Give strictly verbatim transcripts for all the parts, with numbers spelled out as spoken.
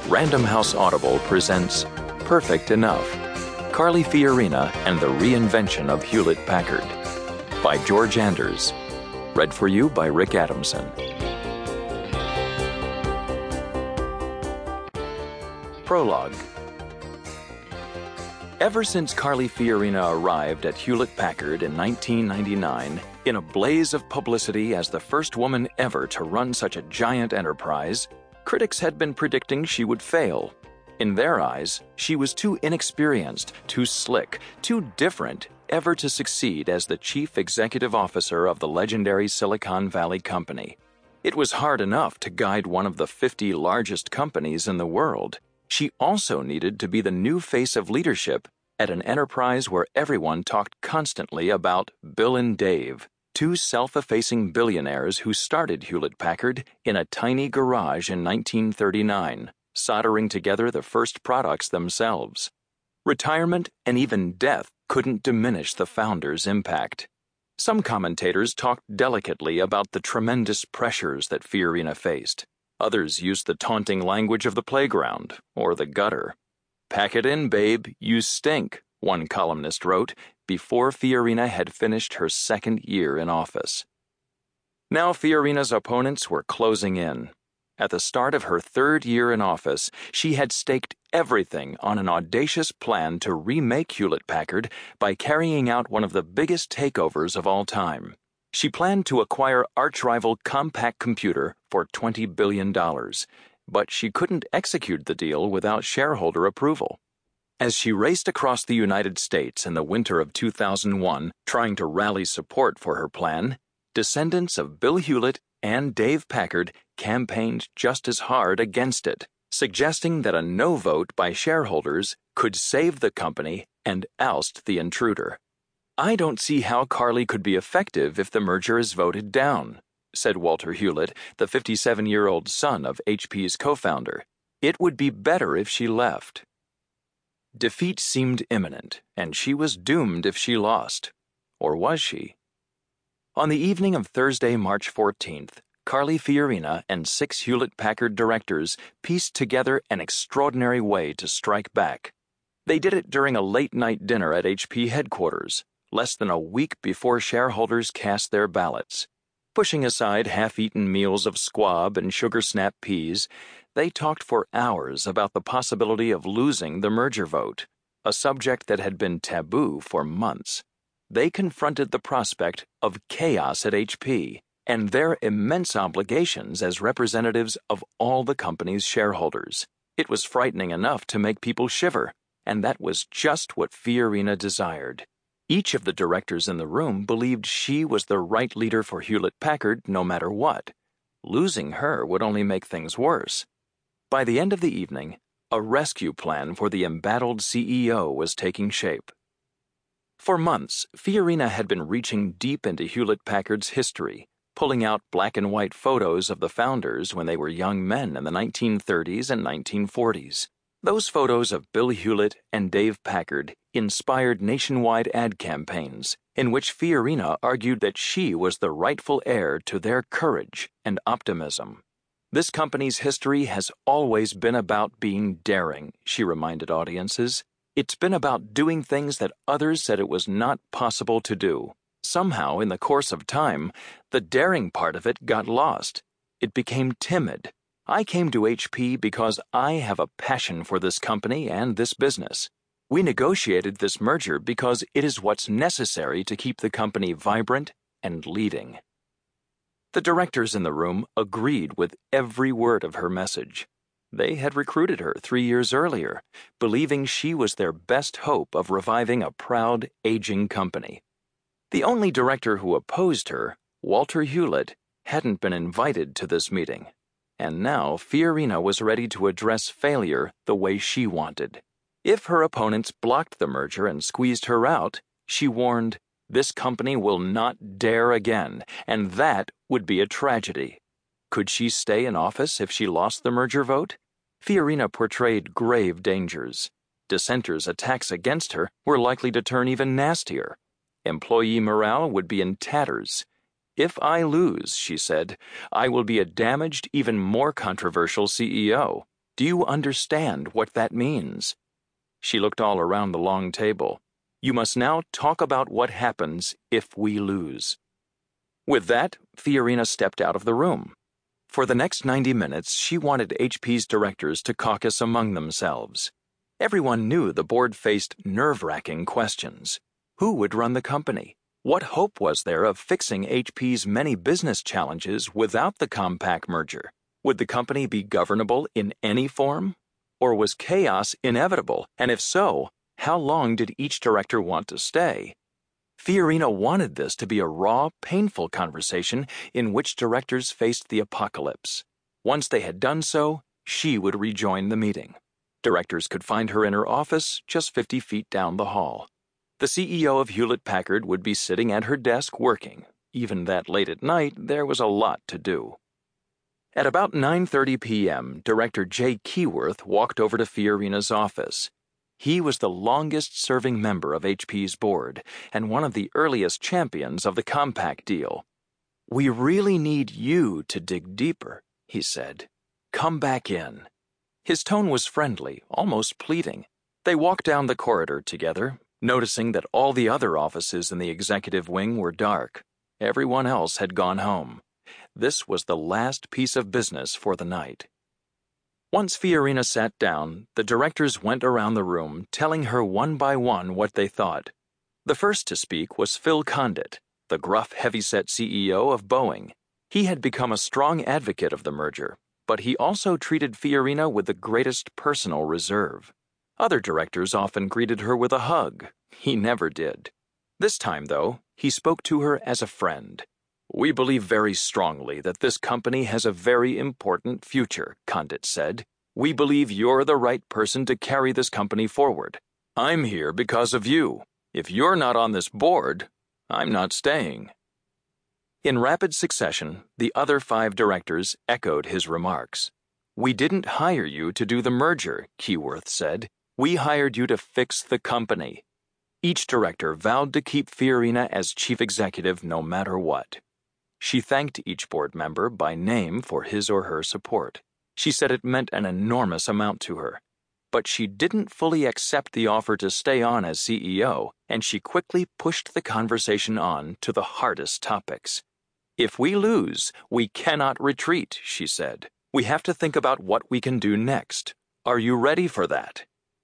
Random House Audible presents Perfect Enough, Carly Fiorina and the Reinvention of Hewlett-Packard by George Anders. Read for you by Rick Adamson. Prologue. Ever since Carly Fiorina arrived at Hewlett-Packard in nineteen ninety-nine, in a blaze of publicity as the first woman ever to run such a giant enterprise, critics had been predicting she would fail. In their eyes, she was too inexperienced, too slick, too different ever to succeed as the chief executive officer of the legendary Silicon Valley company. It was hard enough to guide one of the fifty largest companies in the world. She also needed to be the new face of leadership at an enterprise where everyone talked constantly about Bill and Dave, two self-effacing billionaires who started Hewlett-Packard in a tiny garage in nineteen thirty-nine, soldering together the first products themselves. Retirement and even death couldn't diminish the founders' impact. Some commentators talked delicately about the tremendous pressures that Fiorina faced. Others used the taunting language of the playground or the gutter. "Pack it in, babe, you stink," one columnist wrote before Fiorina had finished her second year in office. Now Fiorina's opponents were closing in. At the start of her third year in office, she had staked everything on an audacious plan to remake Hewlett-Packard by carrying out one of the biggest takeovers of all time. She planned to acquire arch-rival Compaq Computer for twenty billion dollars, but she couldn't execute the deal without shareholder approval. As she raced across the United States in the winter of two thousand one, trying to rally support for her plan, descendants of Bill Hewlett and Dave Packard campaigned just as hard against it, suggesting that a no vote by shareholders could save the company and oust the intruder. "I don't see how Carly could be effective if the merger is voted down," said Walter Hewlett, the fifty-seven-year-old son of H P's co-founder. "It would be better if she left." Defeat seemed imminent, and she was doomed if she lost. Or was she? On the evening of Thursday, March fourteenth, Carly Fiorina and six Hewlett-Packard directors pieced together an extraordinary way to strike back. They did it during a late-night dinner at H P headquarters, less than a week before shareholders cast their ballots. Pushing aside half-eaten meals of squab and sugar snap peas, they talked for hours about the possibility of losing the merger vote, a subject that had been taboo for months. They confronted the prospect of chaos at H P and their immense obligations as representatives of all the company's shareholders. It was frightening enough to make people shiver, and that was just what Fiorina desired. Each of the directors in the room believed she was the right leader for Hewlett-Packard no matter what. Losing her would only make things worse. By the end of the evening, a rescue plan for the embattled C E O was taking shape. For months, Fiorina had been reaching deep into Hewlett-Packard's history, pulling out black and white photos of the founders when they were young men in the nineteen thirties and nineteen forties. Those photos of Bill Hewlett and Dave Packard inspired nationwide ad campaigns in which Fiorina argued that she was the rightful heir to their courage and optimism. "This company's history has always been about being daring," she reminded audiences. "It's been about doing things that others said it was not possible to do. Somehow, in the course of time, the daring part of it got lost. It became timid. I came to H P because I have a passion for this company and this business. We negotiated this merger because it is what's necessary to keep the company vibrant and leading." The directors in the room agreed with every word of her message. They had recruited her three years earlier, believing she was their best hope of reviving a proud, aging company. The only director who opposed her, Walter Hewlett, hadn't been invited to this meeting. And now Fiorina was ready to address failure the way she wanted. If her opponents blocked the merger and squeezed her out, she warned, this company will not dare again, and that would be a tragedy. Could she stay in office if she lost the merger vote? Fiorina portrayed grave dangers. Dissenters' attacks against her were likely to turn even nastier. Employee morale would be in tatters. "If I lose," she said, "I will be a damaged, even more controversial C E O. Do you understand what that means?" She looked all around the long table. "You must now talk about what happens if we lose." With that, Fiorina stepped out of the room. For the next ninety minutes, she wanted H P's directors to caucus among themselves. Everyone knew the board faced nerve-wracking questions. Who would run the company? What hope was there of fixing H P's many business challenges without the Compaq merger? Would the company be governable in any form? Or was chaos inevitable? And if so, how long did each director want to stay? Fiorina wanted this to be a raw, painful conversation in which directors faced the apocalypse. Once they had done so, she would rejoin the meeting. Directors could find her in her office just fifty feet down the hall. The C E O of Hewlett-Packard would be sitting at her desk working. Even that late at night, there was a lot to do. At about nine thirty p m, Director Jay Keyworth walked over to Fiorina's office. He was the longest-serving member of H P's board and one of the earliest champions of the Compaq deal. "We really need you to dig deeper," he said. "Come back in." His tone was friendly, almost pleading. They walked down the corridor together, noticing that all the other offices in the executive wing were dark. Everyone else had gone home. This was the last piece of business for the night. Once Fiorina sat down, the directors went around the room, telling her one by one what they thought. The first to speak was Phil Condit, the gruff, heavyset C E O of Boeing. He had become a strong advocate of the merger, but he also treated Fiorina with the greatest personal reserve. Other directors often greeted her with a hug. He never did. This time, though, he spoke to her as a friend. "We believe very strongly that this company has a very important future," Condit said. "We believe you're the right person to carry this company forward. I'm here because of you. If you're not on this board, I'm not staying." In rapid succession, the other five directors echoed his remarks. "We didn't hire you to do the merger," Keyworth said. "We hired you to fix the company." Each director vowed to keep Fiorina as chief executive no matter what. She thanked each board member by name for his or her support. She said it meant an enormous amount to her. But she didn't fully accept the offer to stay on as C E O, and she quickly pushed the conversation on to the hardest topics. "If we lose, we cannot retreat," she said. "We have to think about what we can do next. Are you ready for that?"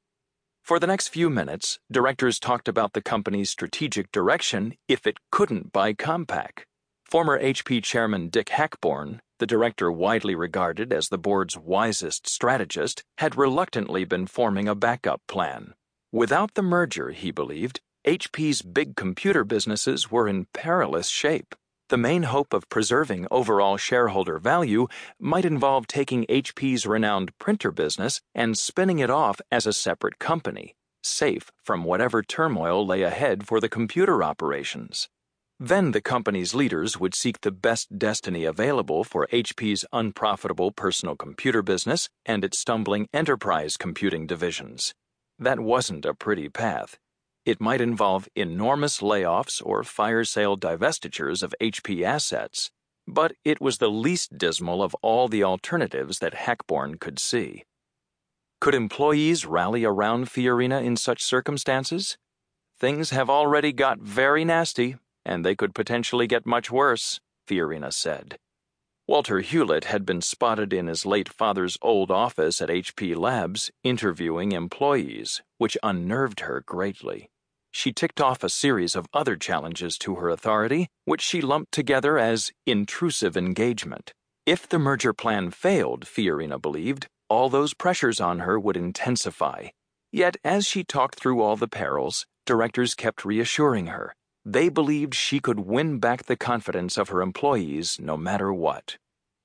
For the next few minutes, directors talked about the company's strategic direction if it couldn't buy Compaq. Former H P chairman Dick Hackborn, the director widely regarded as the board's wisest strategist, had reluctantly been forming a backup plan. Without the merger, he believed, H P's big computer businesses were in perilous shape. The main hope of preserving overall shareholder value might involve taking H P's renowned printer business and spinning it off as a separate company, safe from whatever turmoil lay ahead for the computer operations. Then the company's leaders would seek the best destiny available for H P's unprofitable personal computer business and its stumbling enterprise computing divisions. That wasn't a pretty path. It might involve enormous layoffs or fire sale divestitures of H P assets, but it was the least dismal of all the alternatives that Hackborn could see. Could employees rally around Fiorina in such circumstances? "Things have already got very nasty, and they could potentially get much worse," Fiorina said. Walter Hewlett had been spotted in his late father's old office at H P Labs interviewing employees, which unnerved her greatly. She ticked off a series of other challenges to her authority, which she lumped together as intrusive engagement. If the merger plan failed, Fiorina believed, all those pressures on her would intensify. Yet as she talked through all the perils, directors kept reassuring her. They believed she could win back the confidence of her employees no matter what.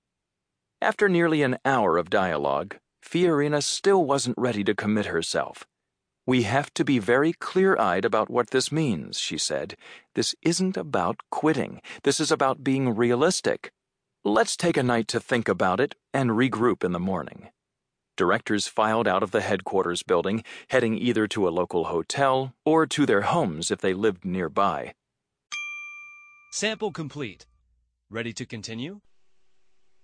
After nearly an hour of dialogue, Fiorina still wasn't ready to commit herself. "We have to be very clear-eyed about what this means," she said. "This isn't about quitting. This is about being realistic. Let's take a night to think about it and regroup in the morning." Directors filed out of the headquarters building, heading either to a local hotel or to their homes if they lived nearby. Sample complete. Ready to continue?